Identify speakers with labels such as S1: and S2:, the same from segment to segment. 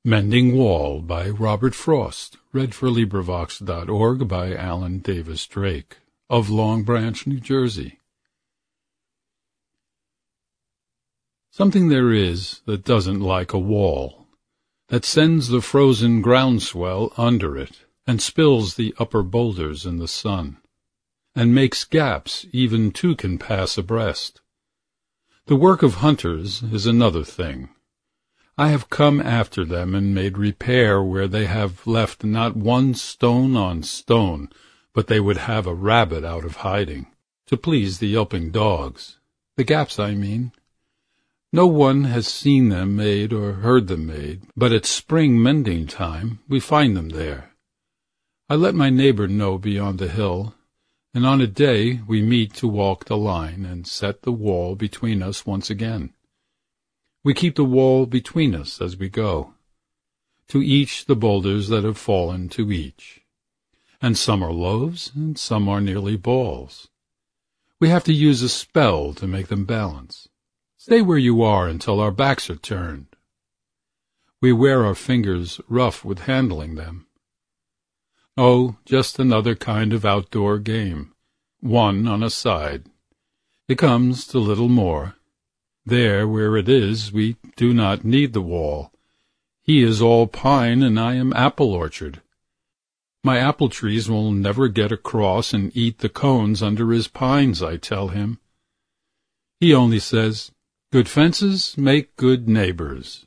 S1: Mending Wall by Robert Frost. LibriVox.org by Alan Davis Drake of Long Branch, New Jersey. Something there is that doesn't like a wall, that sends the frozen groundswell under it, and spills the upper boulders in the sun, and makes gaps even two can pass abreast. The work of hunters is another thing. I have come after them and made repair where they have left not one stone on stone, but they would have a rabbit out of hiding, to please the yelping dogs. The gaps, I mean. No one has seen them made or heard them made, but at spring mending time we find them there. I let my neighbor know beyond the hill, and on a day we meet to walk the line and set the wall between us once again. We keep the wall between us as we go. To each the boulders that have fallen to each. And some are loaves, and some are nearly balls. We have to use a spell to make them balance. Stay where you are until our backs are turned. We wear our fingers rough with handling them. Oh, just another kind of outdoor game. One on a side. It comes to little more. There where it is we do not need the wall. He is all pine and I am apple orchard. My apple trees will never get across and eat the cones under his pines, I tell him. He only says, good fences make good neighbors.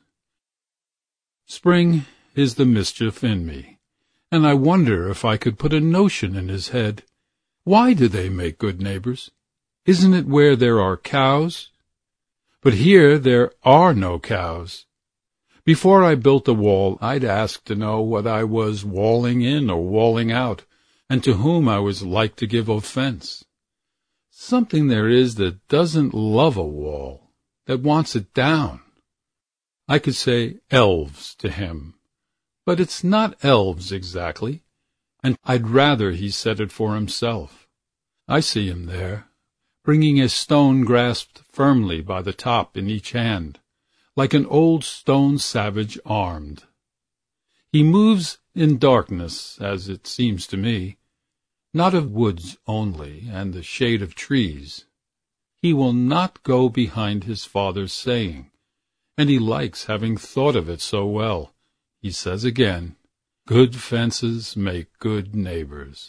S1: Spring is the mischief in me, and I wonder if I could put a notion in his head. Why do they make good neighbors? Isn't it where there are cows? But here there are no cows. Before I built the wall, I'd ask to know what I was walling in or walling out, and to whom I was like to give offense. Something there is that doesn't love a wall, that wants it down. I could say elves to him, but it's not elves exactly, and I'd rather he said it for himself. I see him there, bringing a stone grasped firmly by the top in each hand, like an old stone savage armed. He moves in darkness, as it seems to me, not of woods only and the shade of trees. He will not go behind his father's saying, and he likes having thought of it so well. He says again, good fences make good neighbors.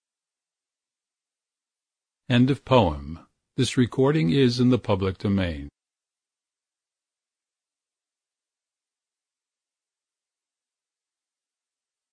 S1: End of poem. This recording is in the public domain.